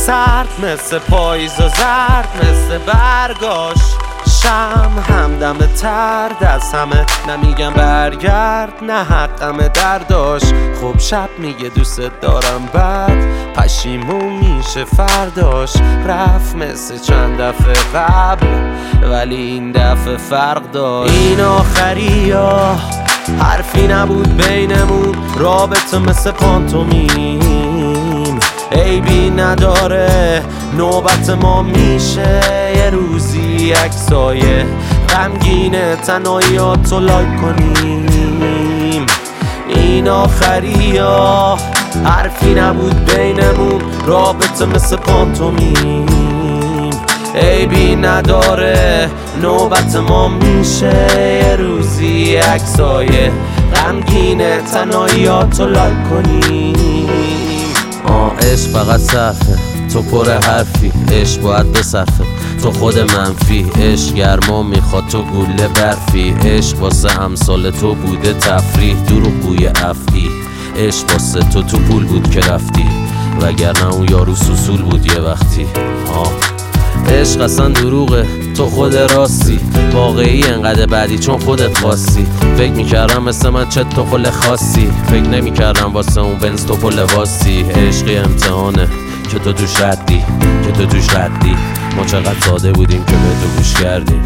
سرد مثل پاییز و زرد مثل برگاش همدم ترد از همه نمیگم برگرد نه حقم درداش خب شب میگه دوست دارم بعد پشیمون میشه فرداش رفت مثل چند دفعه قبل ولی این دفعه فرق داشت این آخری ها حرفی نبود بینمون رابطه مثل پانتومیم عیبی نداره نوبت ما میشه یه روزی یک سایه غمگینه تنهاییاتو لایک کنیم این آخری ها حرفی نبود بینمون رابطه مثل پانتومیم عیبی نداره نوبت ما میشه یه روزی یک سایه غمگینه تنهاییاتو لایک کنیم عشق فقط صرفه تو پر حرفی عشق باید بصرفه تو خود منفی عشق گرما میخواد تو گوله برفی عشق واسه امثال تو بوده تفریح دروغ بوی افعی عشق واسه تو پول بود که رفتی وگرنه اون یارو سوسول بود یه وقتی عشق اصلا دروغه تو خود راستی واقعی انقدر بعدی چون خودت خواستی فکر میکردم مثل من چه تو خل خاصی فکر نمیکردم واسه اون بنز تو پل واستی عشقی امتحانه که تو توش ردی ما چقدر ساده بودیم که به تو گوش کردیم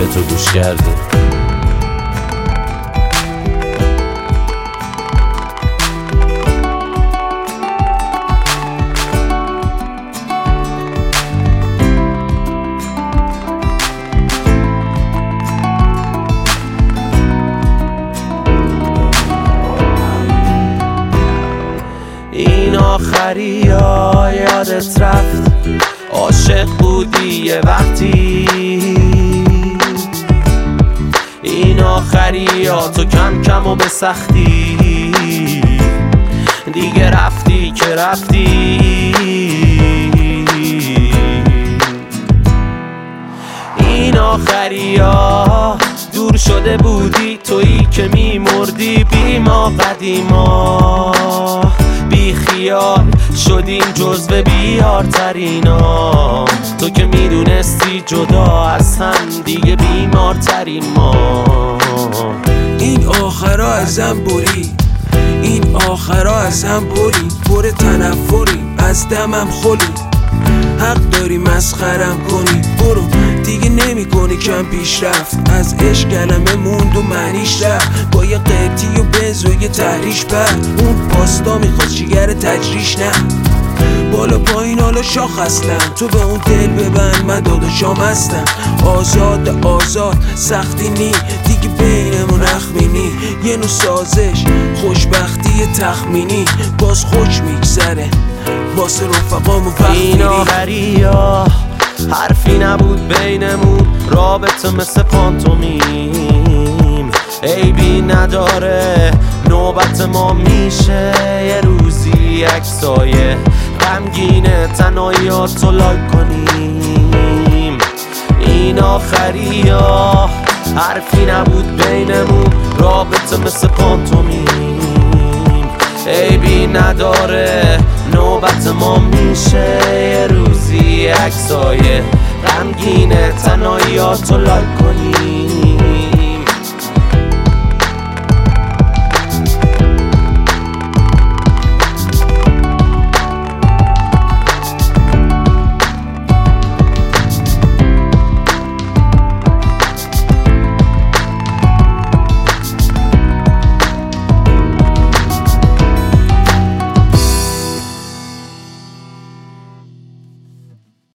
این آخری ها یادت رفت عاشق بودی یه وقتی این آخری ها تو کم کم و به سختی دیگه رفتی که رفتی این آخری ها دور شده بودی تویی که میمردی بی ما قدیما بی خیال شدیم جزو بیارترینا تو که میدونستی جدا از هم دیگه بیمارترین ما این آخرا ازم بری این آخرا ازم بری پر تنفری از دمم خلی حق داری مسخرم کنی برو دیگه نمی کنی کم پیشرفت از عشق کلمه موند و معنیش رفت با یه قیبتی و بنز و یه تحریش بعد اون پاستا میخواد شیگر تجریش نه بالا پایین حالا شاخ هستم تو به اون دل ببند من داداشام هستم آزاد سختی نی دیگه بینمون اخمینی یه نوع سازش خوشبختی تخمینی باز خوش میگذره واسه رفقام و این آخری ها حرفی نبود بینمون رابطه مثل پانتومیم عیبی نداره نوبت ما میشه یه روزی یک سایه غمگینه تنهاییاتو لایک کنیم این آخری ها حرفی نبود بینمون رابطه مثل پانتومیم عیبی نداره نوبت ما میشه یه روزی یک سایه غمگینه تنهاییاتو لایک کنیم